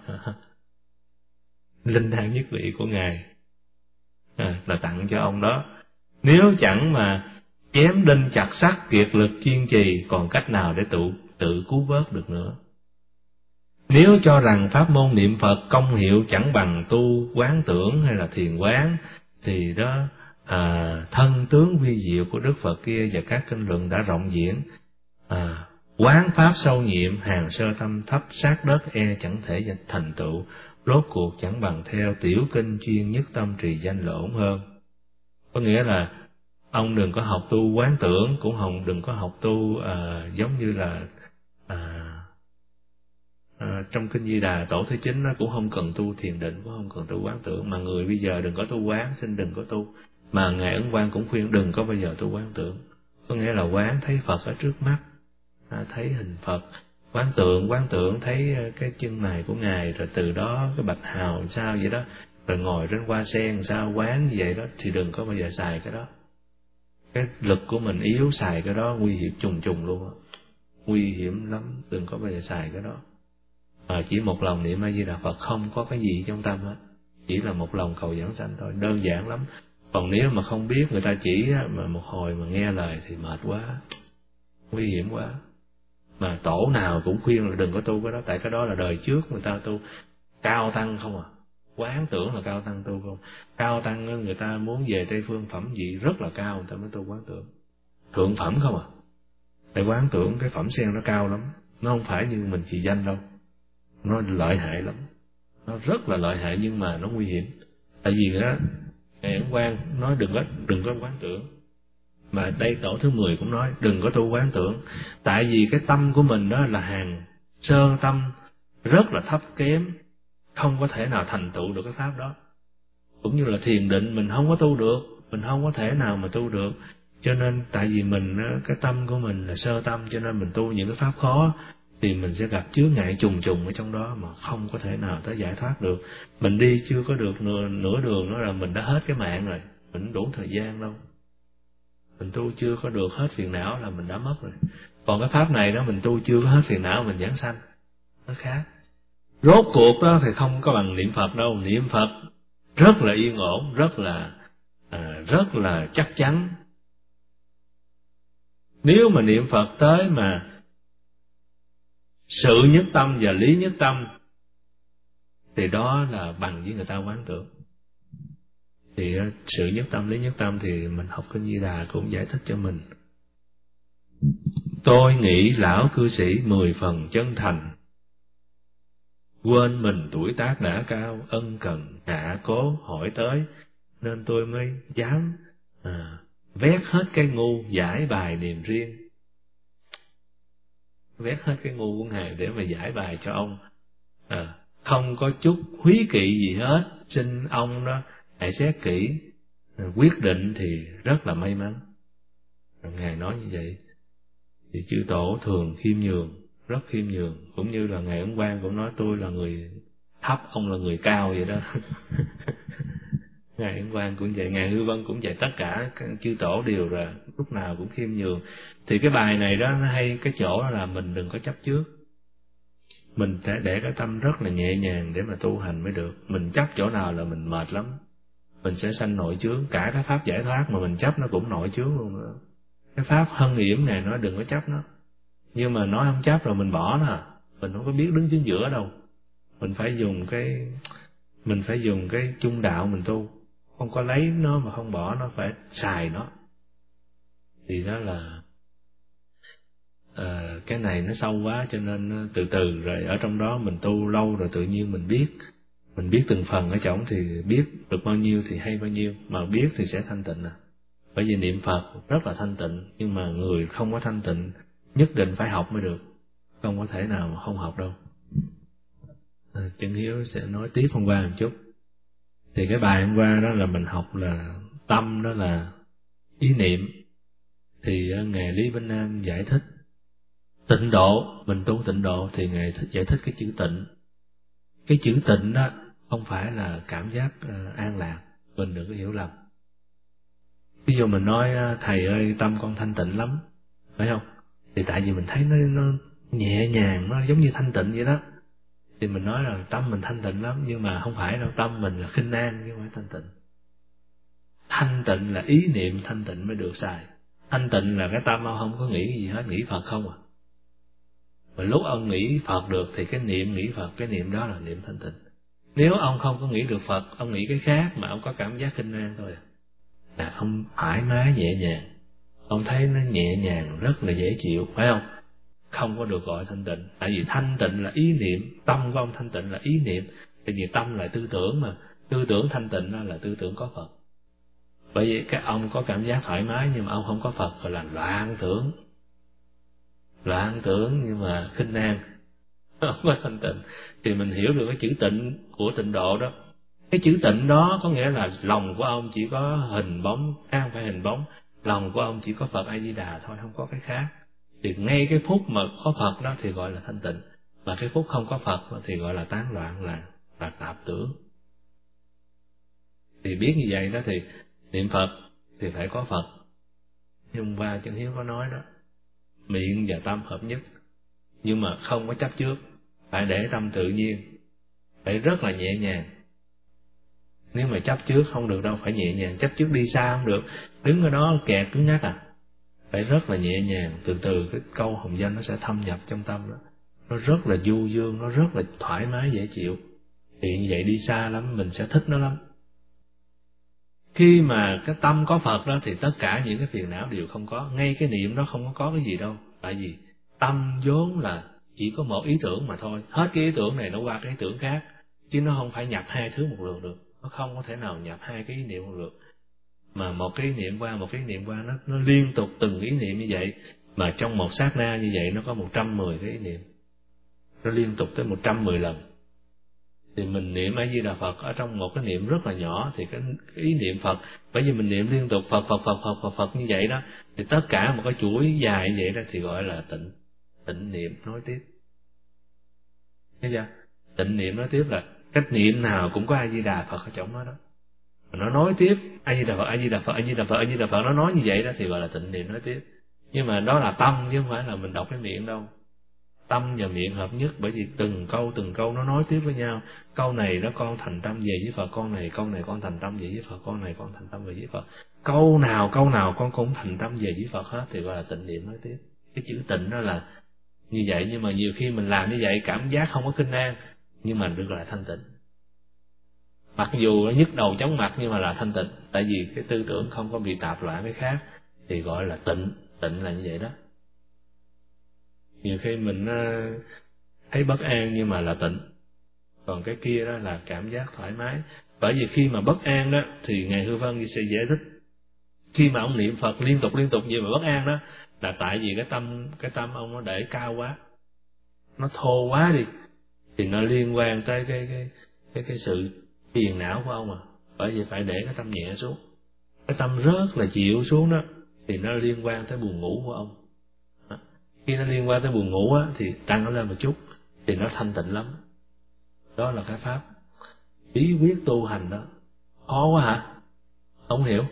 Speaker 1: Linh đan nhất vị của Ngài là tặng cho ông đó. Nếu chẳng mà chém đinh chặt sắt, kiệt lực kiên trì, còn cách nào để tự cứu vớt được nữa. Nếu cho rằng pháp môn niệm Phật công hiệu chẳng bằng tu quán tưởng hay là thiền quán, thì đó thân tướng vi diệu của Đức Phật kia và các kinh luận đã rộng diễn. Quán pháp sâu nhiệm, hàng sơ tâm thấp sát đất chẳng thể thành tựu, rốt cuộc chẳng bằng theo tiểu kinh chuyên nhất tâm trì danh là ổn hơn. Có nghĩa là ông đừng có học tu quán tưởng, cũng đừng có học tu giống như là trong kinh Di Đà Tổ Thứ 9 nó cũng không cần tu thiền định, cũng không cần tu quán tưởng. Mà người bây giờ đừng có tu quán, xin đừng có tu. Mà Ngài Ấn Quang cũng khuyên đừng có bao giờ tu quán tưởng. Có nghĩa là quán thấy Phật ở trước mắt, thấy hình Phật. Quán tưởng thấy cái chân mày của Ngài, rồi từ đó cái bạch hào sao vậy đó, rồi ngồi trên hoa sen sao, quán như vậy đó, thì đừng có bao giờ xài cái đó. Cái lực của mình yếu, xài cái đó nguy hiểm trùng trùng luôn á, nguy hiểm lắm, đừng có bao giờ xài cái đó. Chỉ một lòng niệm A Di Đà Phật, không có cái gì trong tâm hết, chỉ là một lòng cầu giảng sanh thôi, đơn giản lắm. Còn nếu mà không biết, người ta chỉ mà một hồi mà nghe lời thì mệt quá, nguy hiểm quá. Mà tổ nào cũng khuyên là đừng có tu cái đó, tại cái đó là đời trước người ta tu cao tăng không à. Quán tưởng là cao tăng tu không. Cao tăng người ta muốn về Tây Phương phẩm vị rất là cao, người ta mới tu quán tưởng. Thượng phẩm không à. Tại quán tưởng cái phẩm sen nó cao lắm, nó không phải như mình trì danh đâu. Nó lợi hại lắm, nó rất là lợi hại, nhưng mà nó nguy hiểm. Tại vì đó Ngài Ấn Quang nói đừng có quán tưởng. Mà đây Tổ thứ 10 cũng nói đừng có tu quán tưởng. Tại vì cái tâm của mình đó là hàng sơ tâm, rất là thấp kém, không có thể nào thành tựu được cái pháp đó. Cũng như là thiền định mình không có tu được, mình không có thể nào mà tu được. Cho nên tại vì mình cái tâm của mình là sơ tâm, cho nên mình tu những cái pháp khó. thì mình sẽ gặp chướng ngại trùng trùng ở trong đó mà không có thể nào tới giải thoát được. Mình đi chưa có được nửa đường nữa là mình đã hết cái mạng rồi, mình đủ thời gian đâu. Mình tu chưa có được hết phiền não là mình đã mất rồi. Còn cái pháp này đó, mình tu chưa có hết phiền não mình giảng sanh, nó khác. Rốt cuộc đó thì không có bằng niệm Phật đâu. Niệm Phật rất là yên ổn, rất là chắc chắn. Nếu mà niệm Phật tới mà sự nhất tâm và lý nhất tâm thì đó là bằng với người ta quán tưởng. Thì sự nhất tâm lý nhất tâm thì mình học Kinh Di Đà cũng giải thích cho mình. Tôi nghĩ lão cư sĩ 10 phần chân thành, quên mình tuổi tác đã cao, ân cần hạ cố hỏi tới, nên tôi mới dám vét hết cái ngu giải bài niềm riêng. Vét hết cái ngu của Ngài để mà giải bài cho ông. Không có chút húy kỵ gì hết, xin ông đó hãy xét kỹ, quyết định thì rất là may mắn. Ngài nói như vậy thì chư tổ thường khiêm nhường, rất khiêm nhường. Cũng như là Ngài Ấn Quang cũng nói tôi là người thấp, ông là người cao vậy đó. Ngài Ấn Quang cũng vậy, Ngài Hư Vân cũng vậy, tất cả các chư tổ đều là lúc nào cũng khiêm nhường. Thì cái bài này đó nó hay cái chỗ đó là mình đừng có chấp trước. Mình phải để cái tâm rất là nhẹ nhàng để mà tu hành mới được. Mình chấp chỗ nào là mình mệt lắm, mình sẽ sanh nội chướng. Cả cái pháp giải thoát mà mình chấp nó cũng nội chướng luôn nữa. Cái pháp hân yểm Ngài nói đừng có chấp nó, nhưng mà nói không chấp rồi mình bỏ nó, mình không có biết đứng chính giữa đâu. Mình phải dùng cái chung đạo mình tu, không có lấy nó mà không bỏ nó, phải xài nó. Thì đó là cái này nó sâu quá, cho nên từ từ rồi ở trong đó mình tu lâu rồi tự nhiên mình biết từng phần ở trong thì biết được bao nhiêu thì hay bao nhiêu, mà biết thì sẽ thanh tịnh. Bởi vì niệm Phật rất là thanh tịnh, nhưng mà người không có thanh tịnh nhất định phải học mới được, không có thể nào mà không học đâu. Chân Hiếu sẽ nói tiếp hôm qua một chút. Thì cái bài hôm qua đó là mình học là tâm đó là ý niệm. Thì Ngài Lý Vinh Nam giải thích tịnh độ, mình tu tịnh độ thì Ngài giải thích cái chữ tịnh. Cái chữ tịnh đó không phải là cảm giác an lạc, mình đừng có hiểu lầm. Ví dụ mình nói thầy ơi tâm con thanh tịnh lắm, phải không? Thì tại vì mình thấy nó nhẹ nhàng, nó giống như thanh tịnh vậy đó. Thì mình nói là tâm mình thanh tịnh lắm, nhưng mà không phải đâu, tâm mình là khinh an chứ không phải thanh tịnh. Thanh tịnh là ý niệm thanh tịnh mới được xài. Thanh tịnh là cái tâm ông không có nghĩ gì hết, nghĩ Phật không à. Mà lúc ông nghĩ Phật được thì cái niệm nghĩ Phật, cái niệm đó là niệm thanh tịnh. Nếu ông không có nghĩ được Phật, ông nghĩ cái khác mà ông có cảm giác khinh an thôi là ông thoải mái nhẹ nhàng, ông thấy nó nhẹ nhàng rất là dễ chịu, phải không? Không có được gọi thanh tịnh. Tại vì thanh tịnh là ý niệm, tâm của ông thanh tịnh là ý niệm. Tại vì tâm là tư tưởng mà, tư tưởng thanh tịnh là tư tưởng có Phật. Bởi vì các ông có cảm giác thoải mái nhưng mà ông không có Phật, gọi là loạn tưởng. Loạn tưởng nhưng mà khinh an, không có thanh tịnh. Thì mình hiểu được cái chữ tịnh của tịnh độ đó. Cái chữ tịnh đó có nghĩa là lòng của ông chỉ có hình bóng, không phải hình bóng, lòng của ông chỉ có Phật A Di Đà thôi, không có cái khác. Thì ngay cái phút mà có Phật đó thì gọi là thanh tịnh, mà cái phút không có Phật thì gọi là tán loạn, là tạp tưởng. Thì biết như vậy đó thì niệm Phật thì phải có Phật. Nhưng qua Chân Hiếu có nói đó, miệng và tâm hợp nhất, nhưng mà không có chấp trước, phải để tâm tự nhiên, phải rất là nhẹ nhàng. Nếu mà chấp trước không được đâu, phải nhẹ nhàng. Chấp trước đi xa không được, đứng ở đó kẹt cứng ngắc à. Phải rất là nhẹ nhàng, từ từ cái câu hồng danh nó sẽ thâm nhập trong tâm đó. Nó rất là du dương, nó rất là thoải mái dễ chịu. Thì như vậy đi xa lắm, mình sẽ thích nó lắm. Khi mà cái tâm có Phật đó thì tất cả những cái phiền não đều không có. Ngay cái niệm đó không có cái gì đâu. Tại vì tâm vốn là chỉ có một ý tưởng mà thôi. Hết cái ý tưởng này nó qua cái ý tưởng khác, chứ nó không phải nhập hai thứ một lượt được. Nó không có thể nào nhập hai cái ý niệm một lượt. Mà một cái ý niệm qua, một cái ý niệm qua, nó liên tục từng ý niệm như vậy. Mà trong một sát na như vậy nó có 110 cái ý niệm. Nó liên tục tới 110 lần. Thì mình niệm A Di Đà Phật ở trong một cái niệm rất là nhỏ thì cái ý niệm Phật, bởi vì mình niệm liên tục Phật Phật Phật Phật Phật Phật như vậy đó, thì tất cả một cái chuỗi dài như vậy đó thì gọi là tịnh niệm nối tiếp. Thấy chưa? Tịnh niệm nói tiếp là cách niệm nào cũng có A Di Đà Phật ở trong đó đó. Nó nói tiếp A Di Đà Phật, A Di Đà Phật, A Di Đà Phật, A Di Đà Phật, nó nói như vậy đó thì gọi là tịnh niệm nói tiếp. Nhưng mà đó là tâm chứ không phải là mình đọc cái miệng đâu. Tâm và miệng hợp nhất, bởi vì từng câu nó nói tiếp với nhau. Câu này đó con thành tâm về với Phật, câu này con thành tâm về với Phật, câu này con thành tâm về với Phật. Câu nào con cũng thành tâm về với Phật hết thì gọi là tịnh niệm nói tiếp. Cái chữ tịnh đó là như vậy, nhưng mà nhiều khi mình làm như vậy cảm giác không có kinh an, nhưng mà được là thanh tịnh. Mặc dù nó nhức đầu chóng mặt nhưng mà là thanh tịnh, tại vì cái tư tưởng không có bị tạp loạn cái khác thì gọi là tịnh. Tịnh là như vậy đó. Nhiều khi mình thấy bất an nhưng mà là tịnh, còn cái kia đó là cảm giác thoải mái. Bởi vì khi mà bất an đó thì Ngài Hư Vân sẽ giải thích, khi mà ông niệm Phật liên tục gì mà bất an đó là tại vì cái tâm ông nó để cao quá, nó thô quá đi, thì nó liên quan tới cái sự phiền não của ông. Bởi vì phải để cái tâm nhẹ xuống, cái tâm rất là chịu xuống đó thì nó liên quan tới buồn ngủ của ông. Khi nó liên quan tới buồn ngủ á thì tăng nó lên một chút thì nó thanh tịnh lắm. Đó là cái pháp bí quyết tu hành đó. Khó quá hả? Không hiểu.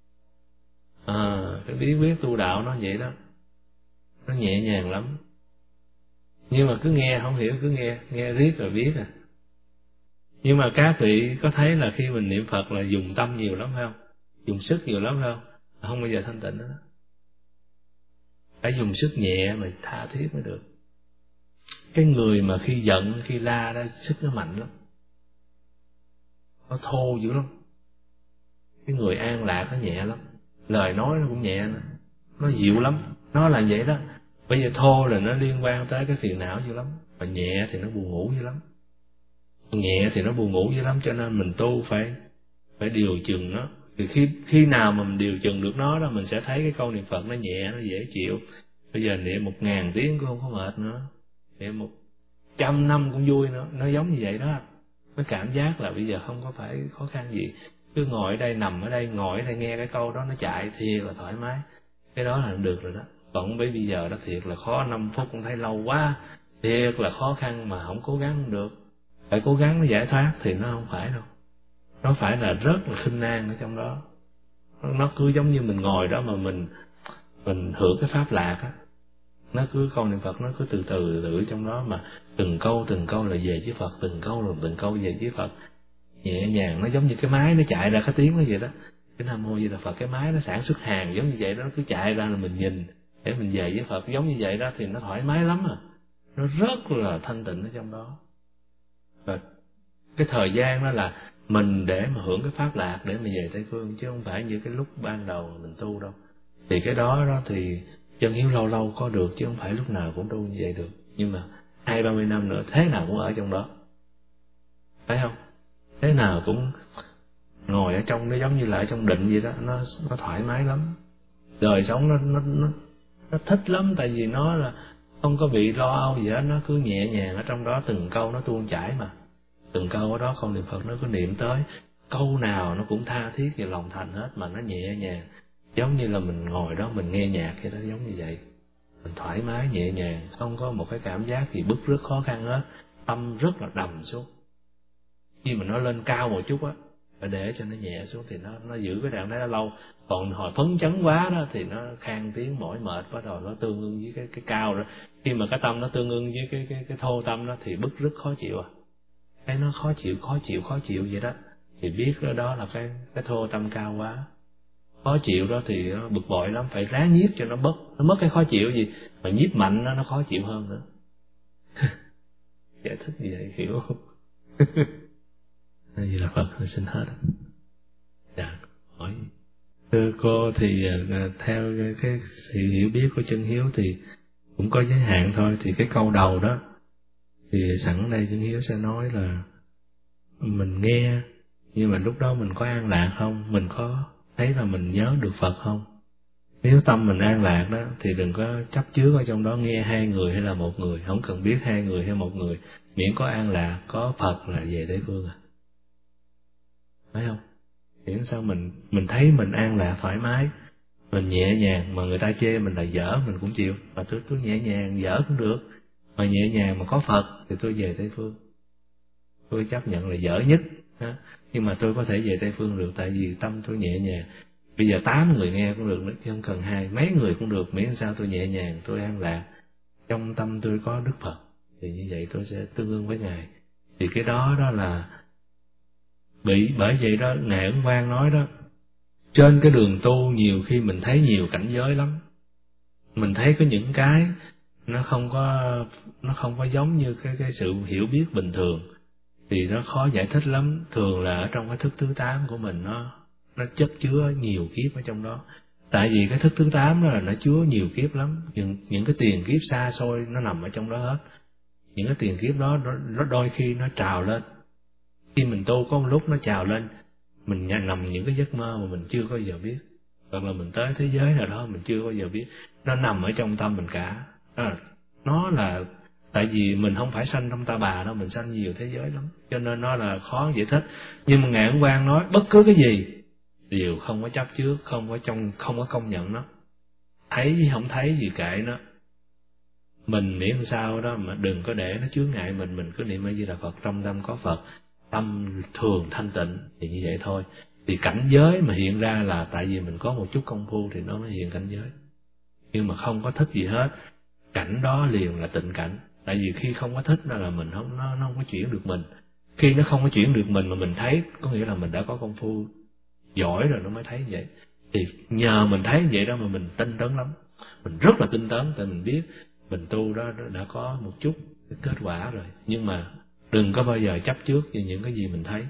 Speaker 1: Cái bí quyết tu đạo nó vậy đó, nó nhẹ nhàng lắm. Nhưng mà cứ nghe không hiểu, cứ nghe riết rồi biết à. Nhưng mà các vị có thấy là khi mình niệm Phật là dùng tâm nhiều lắm phải không? Dùng sức nhiều lắm phải không? Không bao giờ thanh tịnh đó. Phải dùng sức nhẹ mà tha thiết mới được. Cái người mà khi giận, khi la đó, sức nó mạnh lắm, nó thô dữ lắm. Cái người an lạc nó nhẹ lắm, lời nói nó cũng nhẹ, nó dịu lắm. Nó là vậy đó. Bây giờ thô là nó liên quan tới cái phiền não dữ lắm, và nhẹ thì nó buồn ngủ dữ lắm. Nhẹ thì nó buồn ngủ dữ lắm, cho nên mình tu phải điều chừng nó. Thì khi nào mà mình điều chừng được nó đó, mình sẽ thấy cái câu niệm Phật nó nhẹ, nó dễ chịu. Bây giờ niệm 1000 tiếng cũng không có mệt nữa, niệm 100 năm cũng vui nữa, nó giống như vậy đó. Nó cảm giác là bây giờ không có phải khó khăn gì, cứ ngồi ở đây, nằm ở đây, ngồi ở đây nghe cái câu đó nó chạy thiệt là thoải mái. Cái đó là được rồi đó. Còn bây giờ đó thiệt là khó, 5 phút cũng thấy lâu quá, thiệt là khó khăn mà không cố gắng không được. Phải cố gắng nó giải thoát thì nó không phải đâu. Nó phải là rất là khinh an ở trong đó. Nó cứ giống như mình ngồi đó mà mình hưởng cái pháp lạc á. Nó cứ câu niệm Phật, nó cứ từ từ trong đó mà từng câu là về với Phật, từng câu về với Phật. Nhẹ nhàng, nó giống như cái máy nó chạy ra cái tiếng nó vậy đó. Cái Nam Mô Di Đà Phật, cái máy nó sản xuất hàng giống như vậy đó, nó cứ chạy ra là mình nhìn để mình về với Phật giống như vậy đó thì nó thoải mái lắm à. Nó rất là thanh tịnh ở trong đó. Và cái thời gian đó là mình để mà hưởng cái pháp lạc để mà về Tây Phương, chứ không phải như cái lúc ban đầu mình tu đâu. Thì cái đó thì chân hiếu lâu lâu có được, chứ không phải lúc nào cũng tu như vậy được. Nhưng mà 20-30 năm nữa thế nào cũng ở trong đó, phải không? Thế nào cũng ngồi ở trong nó giống như là ở trong định vậy đó, nó thoải mái lắm. Đời sống nó thích lắm, tại vì nó là không có bị lo âu gì hết, nó cứ nhẹ nhàng ở trong đó, từng câu nó tuôn chảy mà. Từng câu ở đó không niệm Phật nó cứ niệm tới, câu nào nó cũng tha thiết và lòng thành hết, mà nó nhẹ nhàng, giống như là mình ngồi đó mình nghe nhạc vậy đó, giống như vậy. Mình thoải mái nhẹ nhàng, không có một cái cảm giác gì bức rứt khó khăn hết, tâm rất là đầm xuống. Khi mà nó lên cao một chút á, phải để cho nó nhẹ xuống thì nó giữ cái trạng thái đó lâu. Còn hồi phấn chấn quá đó thì nó khang tiếng mỏi mệt, bắt đầu nó tương ưng với cái cao đó. Khi mà cái tâm nó tương ưng với cái thô tâm đó thì bức rứt khó chịu à. Thấy nó khó chịu vậy đó thì biết đó là cái thô tâm cao quá. Khó chịu đó thì nó bực bội lắm, phải ráng nhiếp cho nó mất cái khó chịu gì, mà nhiếp mạnh nó khó chịu hơn nữa. Giải thích gì vậy hiểu không? Gì là Phật xin hết. Dạ, hỏi thưa cô thì theo cái sự hiểu biết của chân hiếu thì cũng có giới hạn thôi. Thì cái câu đầu đó thì sẵn đây chân hiếu sẽ nói là mình nghe, nhưng mà lúc đó mình có an lạc không, mình có thấy là mình nhớ được Phật không. Nếu tâm mình an lạc đó thì đừng có chấp chứa ở trong đó nghe 2 người hay là 1 người, không cần biết 2 người hay 1 người, miễn có an lạc, có Phật là về Tây Phương à. Phải không? Miễn sao mình thấy mình an lạc thoải mái, mình nhẹ nhàng, mà người ta chê mình là dở mình cũng chịu, mà tôi nhẹ nhàng dở cũng được, Mà nhẹ nhàng mà có Phật thì tôi về Tây Phương. Tôi chấp nhận là dở nhất, nhưng mà tôi có thể về Tây Phương được, tại vì tâm tôi nhẹ nhàng. Bây giờ 8 người nghe cũng được nữa, chứ không cần 2, mấy người cũng được, miễn sao tôi nhẹ nhàng, tôi an lạc, trong tâm tôi có Đức Phật, thì như vậy tôi sẽ tương ưng với Ngài. Thì cái đó đó là bởi vậy đó Ngài Ấn Quang nói đó, trên cái đường tu nhiều khi mình thấy nhiều cảnh giới lắm, mình thấy có những cái nó không có giống như cái sự hiểu biết bình thường, thì nó khó giải thích lắm. Thường là ở trong cái thức thứ 8 của mình nó chất chứa nhiều kiếp ở trong đó. Tại vì cái thức thứ 8 đó là nó chứa nhiều kiếp lắm, những cái tiền kiếp xa xôi nó nằm ở trong đó hết. Những cái tiền kiếp đó nó đôi khi nó trào lên, khi mình tu có một lúc nó trào lên, mình nằm những cái giấc mơ mà mình chưa có bao giờ biết, hoặc là mình tới thế giới nào đó mình chưa bao giờ biết, nó nằm ở trong tâm mình cả. Nó là tại vì mình không phải sanh trong ta bà đâu, mình sanh nhiều thế giới lắm, cho nên nó là khó giải thích. Nhưng mà Ngài Ấn Quang nói bất cứ cái gì đều không có chấp trước, không có công nhận nó, thấy gì không thấy gì kệ nó, mình miễn sao đó mà đừng có để nó chướng ngại mình cứ niệm A Di Đà Phật, trong tâm có Phật, tâm thường thanh tịnh, thì như vậy thôi. Thì cảnh giới mà hiện ra là tại vì mình có một chút công phu thì nó mới hiện cảnh giới, nhưng mà không có thích gì hết, cảnh đó liền là tịnh cảnh. Tại vì khi không có thích đó là mình nó không có chuyển được mình, khi nó không có chuyển được mình mà mình thấy, có nghĩa là mình đã có công phu giỏi rồi nó mới thấy vậy. Thì nhờ mình thấy vậy đó mà mình tinh tấn lắm, mình rất là tinh tấn, tại mình biết mình tu đó đã có một chút kết quả rồi. Nhưng mà đừng có bao giờ chấp trước về những cái gì mình thấy,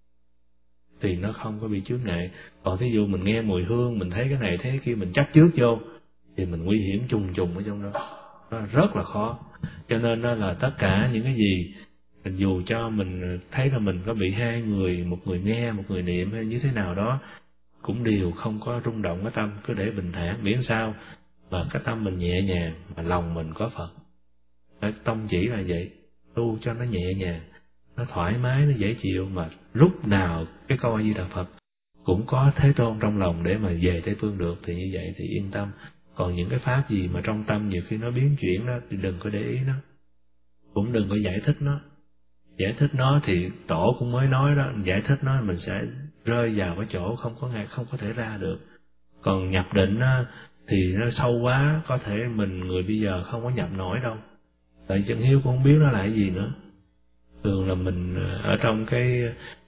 Speaker 1: thì nó không có bị chướng ngại. Còn thí dụ mình nghe mùi hương, mình thấy cái này thấy kia, mình chấp trước vô thì mình nguy hiểm trùng trùng ở trong đó, nó rất là khó. Cho nên đó là tất cả những cái gì, dù cho mình thấy là mình có bị 2 người, một người nghe, một người niệm hay như thế nào đó, cũng đều không có rung động cái tâm, cứ để bình thản, miễn sao mà cái tâm mình nhẹ nhàng, mà lòng mình có Phật. Tông chỉ là vậy, tu cho nó nhẹ nhàng, nó thoải mái, nó dễ chịu, mà lúc nào cái câu A Di Đà Phật cũng có Thế Tôn trong lòng để mà về Tây Phương được, thì như vậy thì yên tâm. Còn những cái pháp gì mà trong tâm nhiều khi nó biến chuyển đó thì đừng có để ý nó, cũng đừng có giải thích nó. Giải thích nó thì tổ cũng mới nói đó, giải thích nó mình sẽ rơi vào cái chỗ không có thể ra được. Còn nhập định á, thì nó sâu quá, có thể người bây giờ không có nhập nổi đâu, tại chân hiếu cũng không biết nó là cái gì nữa. Thường là mình ở trong cái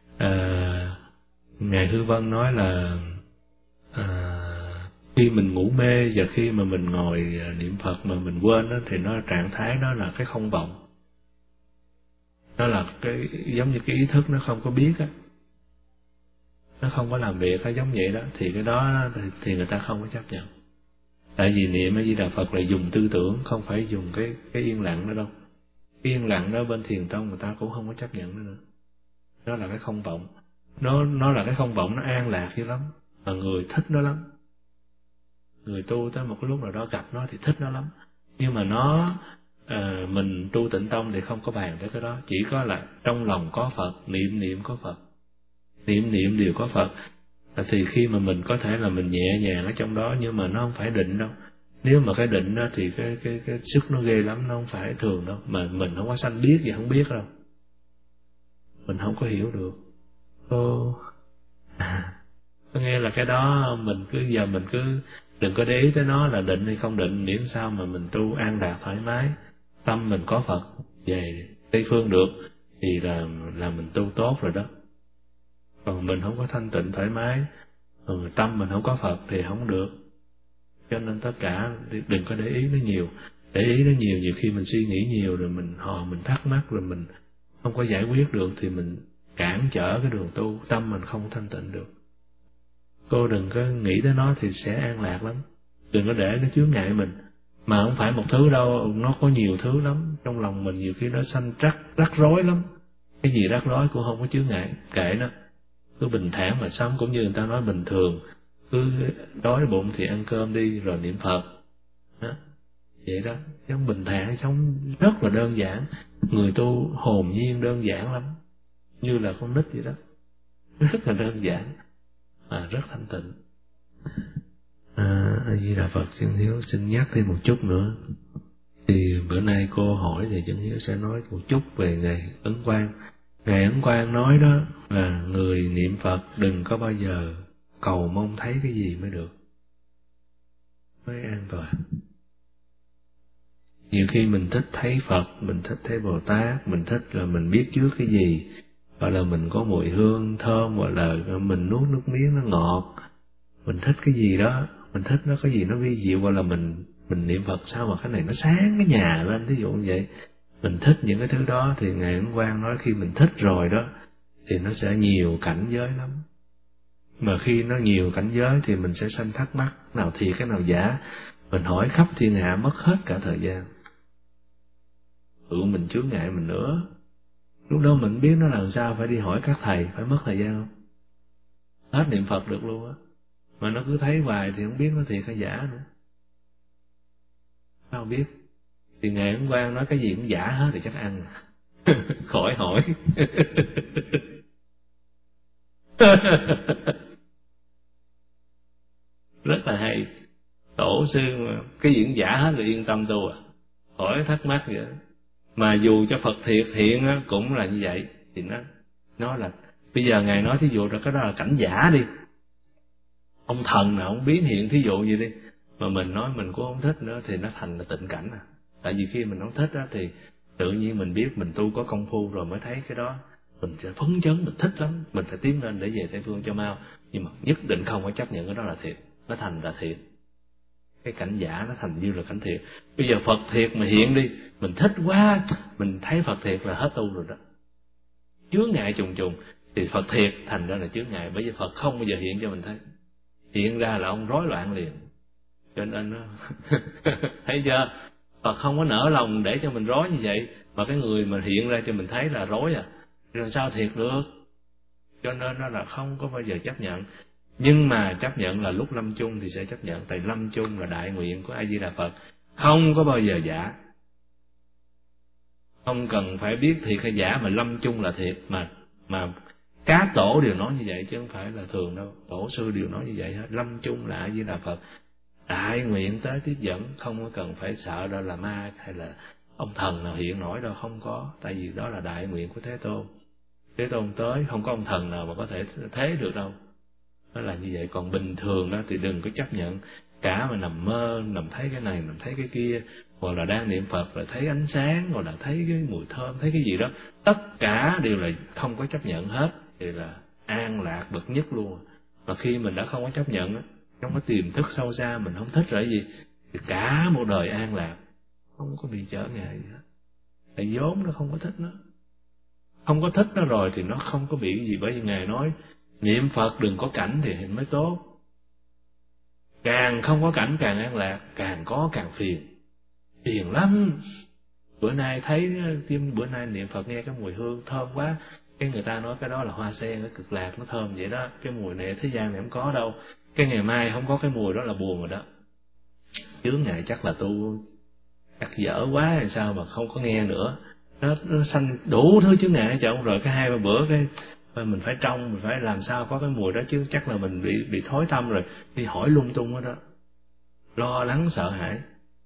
Speaker 1: Ngài Hư Vân nói là khi mình ngủ mê và khi mà mình ngồi niệm Phật mà mình quên đó, thì nó trạng thái đó là cái không vọng, nó là cái giống như cái ý thức nó không có biết á, nó không có làm việc hay giống vậy đó, thì cái đó thì người ta không có chấp nhận. Tại vì niệm A Di Đà Phật là dùng tư tưởng, không phải dùng cái yên lặng đó đâu. Cái yên lặng đó bên Thiền Tông người ta cũng không có chấp nhận nữa. Nó là cái không vọng, nó là cái không vọng, nó an lạc dữ lắm, mà người thích nó lắm. Người tu tới một cái lúc nào đó gặp nó thì thích nó lắm, nhưng mà mình tu Tịnh Tông thì không có bàn tới cái đó, chỉ có là trong lòng có Phật, niệm có Phật, niệm đều có Phật. Thì khi mà mình có thể là mình nhẹ nhàng ở trong đó, nhưng mà nó không phải định đâu. Nếu mà cái định đó thì cái sức nó ghê lắm, nó không phải thường đâu, mà mình không có sanh biết gì không biết đâu, mình không có hiểu được. Có nghĩa là cái đó mình cứ đừng có để ý tới nó là định hay không định, miễn sao mà mình tu an lạc thoải mái, tâm mình có Phật, về Tây Phương được thì là mình tu tốt rồi đó. Còn mình không có thanh tịnh thoải mái, tâm mình không có Phật thì không được. Cho nên tất cả đừng có để ý nó nhiều. Để ý nó nhiều khi mình suy nghĩ nhiều rồi mình thắc mắc, rồi mình không có giải quyết được thì mình cản trở cái đường tu, tâm mình không thanh tịnh được. Cô đừng có nghĩ tới nó thì sẽ an lạc lắm, đừng có để nó chướng ngại mình. Mà không phải một thứ đâu, nó có nhiều thứ lắm, trong lòng mình nhiều khi nó sanh rắc rối lắm. Cái gì rắc rối cũng không có chướng ngại, kệ nó, cứ bình thản mà sống, cũng như người ta nói bình thường, cứ đói bụng thì ăn cơm đi rồi niệm Phật đó. Vậy đó, sống bình thản, sống rất là đơn giản. Người tu hồn nhiên đơn giản lắm, như là con nít vậy đó, rất là đơn giản mà rất thanh tịnh. A Di Đà Phật. Xin Hiếu xin nhắc thêm một chút nữa. Thì bữa nay cô hỏi thì Chân Hiếu sẽ nói một chút về Ngài Ấn Quang. Ngài Ấn Quang nói đó là người niệm Phật đừng có bao giờ cầu mong thấy cái gì mới được, mới an toàn. Nhiều khi mình thích thấy Phật, mình thích thấy Bồ Tát, mình thích là mình biết trước cái gì, gọi là mình có mùi hương thơm, gọi là mình nuốt nước miếng nó ngọt, mình thích cái gì đó, mình thích nó có gì nó vi diệu, gọi là mình niệm Phật sao mà cái này nó sáng cái nhà lên, ví dụ như vậy. Mình thích những cái thứ đó thì Ngài Ấn Quang nói khi mình thích rồi đó thì nó sẽ nhiều cảnh giới lắm. Mà khi nó nhiều cảnh giới thì mình sẽ sanh thắc mắc, nào thiệt cái nào giả, mình hỏi khắp thiên hạ mất hết cả thời gian. Mình chướng ngại mình nữa. Lúc đó mình biết nó làm sao, phải đi hỏi các thầy, phải mất thời gian không? Hết niệm Phật được luôn á. Mà nó cứ thấy hoài thì không biết nó thiệt hay giả nữa. Sao biết? Thì Ngài Ấn Quang nói cái gì cũng giả hết thì chắc ăn. Khỏi hỏi. Rất là hay. Tổ sư mà cái gì cũng giả hết rồi yên tâm tu à. Khỏi thắc mắc vậy. Mà dù cho Phật thiệt hiện á, cũng là như vậy. Thì nó là, bây giờ Ngài nói thí dụ là cái đó là cảnh giả đi. Ông thần nào ông biến hiện thí dụ gì đi, mà mình nói mình cũng không thích nữa thì nó thành là tịnh cảnh à. Tại vì khi mình không thích á thì tự nhiên mình biết mình tu có công phu rồi mới thấy cái đó, mình sẽ phấn chấn, mình thích lắm, mình phải tiến lên để về Tây Phương cho mau. Nhưng mà nhất định không có chấp nhận cái đó là thiệt, nó thành là thiệt. Cái cảnh giả nó thành như là cảnh thiệt. Bây giờ Phật thiệt mà hiện đi, mình thích quá, mình thấy Phật thiệt là hết tu rồi đó. Chướng ngại trùng trùng thì Phật thiệt thành ra là chướng ngại, bởi vì Phật không bao giờ hiện cho mình thấy. Hiện ra là ông rối loạn liền. Cho nên nó thấy chưa, Phật không có nỡ lòng để cho mình rối như vậy, mà cái người mà hiện ra cho mình thấy là rối à, rồi sao thiệt được. Cho nên nó là không có bao giờ chấp nhận. Nhưng mà chấp nhận là lúc lâm chung thì sẽ chấp nhận, tại lâm chung là đại nguyện của A Di Đà Phật, không có bao giờ giả. Không cần phải biết thiệt hay giả, mà lâm chung là thiệt. Mà các tổ đều nói như vậy chứ không phải là thường đâu, tổ sư đều nói như vậy hết. Lâm chung là A Di Đà Phật, đại nguyện tới tiếp dẫn, không có cần phải sợ đó là ma hay là ông thần nào hiện nổi đâu, không có. Tại vì đó là đại nguyện của Thế Tôn. Thế Tôn tới không có ông thần nào mà có thể thế được đâu. Nó là như vậy. Còn bình thường đó thì đừng có chấp nhận. Cả mà nằm mơ, nằm thấy cái này, nằm thấy cái kia, hoặc là đang niệm Phật là thấy ánh sáng, hoặc là thấy cái mùi thơm, thấy cái gì đó, tất cả đều là không có chấp nhận hết, thì là an lạc bậc nhất luôn. Mà khi mình đã không có chấp nhận á, trong cái tiềm thức sâu xa mình không thích rồi gì, thì cả một đời an lạc, không có bị trở ngại gì hết. Tại vốn nó không có thích nó. Không có thích nó rồi thì nó không có bị gì, bởi vì Ngài nói niệm Phật đừng có cảnh thì mới tốt. Càng không có cảnh càng an lạc, càng có càng phiền. Phiền lắm. Bữa nay thấy, bữa nay niệm Phật nghe cái mùi hương thơm quá, cái người ta nói cái đó là hoa sen, cái cực lạc nó thơm vậy đó, cái mùi này thế gian này không có đâu. Cái ngày mai không có cái mùi đó là buồn rồi đó. Chướng ngại chắc là tu chắc dở quá hay sao mà không có nghe nữa. Nó sanh đủ thứ chướng ngại cho ông, rồi cái 2-3 bữa cái mình phải trông, mình phải làm sao có cái mùi đó chứ, chắc là mình bị thối tâm rồi, đi hỏi lung tung hết đó, lo lắng sợ hãi.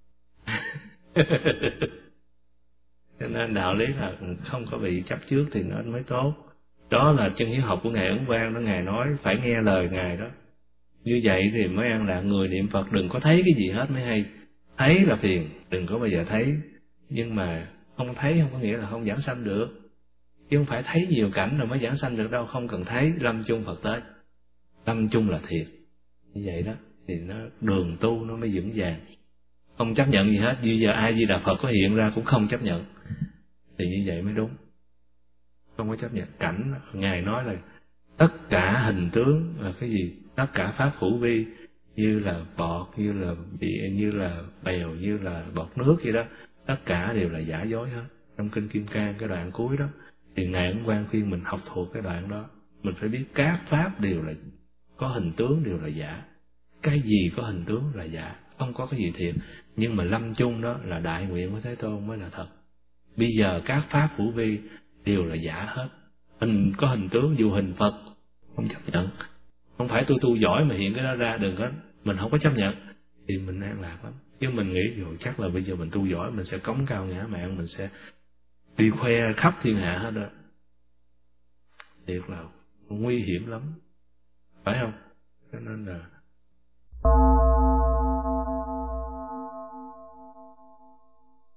Speaker 1: Cho nên đạo lý là không có bị chấp trước thì nó mới tốt. Đó là chân hiếu học của Ngài Ấn Quang đó. Ngài nói phải nghe lời Ngài đó, như vậy thì mới an lạc. Người niệm Phật đừng có thấy cái gì hết mới hay. Thấy là phiền, đừng có bao giờ thấy. Nhưng mà không thấy không có nghĩa là không giảng sanh được, chứ không phải thấy nhiều cảnh rồi mới giảng sanh được đâu. Không cần thấy, lâm chung Phật tới, lâm chung là thiệt. Như vậy đó thì nó đường tu nó mới vững vàng. Không chấp nhận gì hết. Như giờ A Di Đà Phật có hiện ra cũng không chấp nhận, thì như vậy mới đúng. Không có chấp nhận cảnh. Ngài nói là tất cả hình tướng là cái gì, tất cả pháp hữu vi, như là bọt, như là như là bèo, như là bọt nước vậy đó, tất cả đều là giả dối hết. Trong kinh Kim Cang cái đoạn cuối đó thì Ngài Ấn Quang khuyên mình học thuộc cái đoạn đó. Mình phải biết các pháp đều là có hình tướng, đều là giả. Cái gì có hình tướng là giả, không có cái gì thiệt. Nhưng mà lâm chung đó là đại nguyện của Thế Tôn mới là thật. Bây giờ các pháp hữu vi đều là giả hết. Có hình tướng, dù hình Phật không chấp nhận. Không phải tôi tu giỏi mà hiện cái đó ra, đừng có, mình không có chấp nhận thì mình an lạc lắm. Chứ mình nghĩ rồi chắc là bây giờ mình tu giỏi mình sẽ cống cao ngã mạn, mình sẽ đi khoe khắp thiên hạ hết đó. Thiệt là nguy hiểm lắm, phải không? Cho nên là